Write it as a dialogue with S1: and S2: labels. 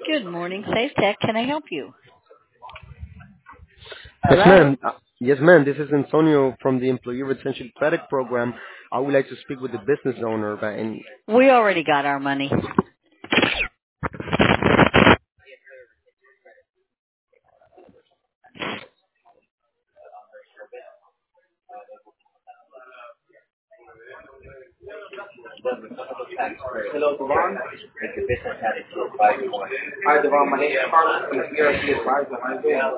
S1: Good morning, Safe Tech. Can I help you?
S2: Yes,
S1: Hello?
S2: ma'am. Yes, ma'am. This is Antonio from the Employee Retention Credit Program. I would like to speak with the business owner about any.
S1: We already got our money.
S3: Hello, Devon. Hi, Devon. My name is Carlos. I'm the ERP advisor. How you doing?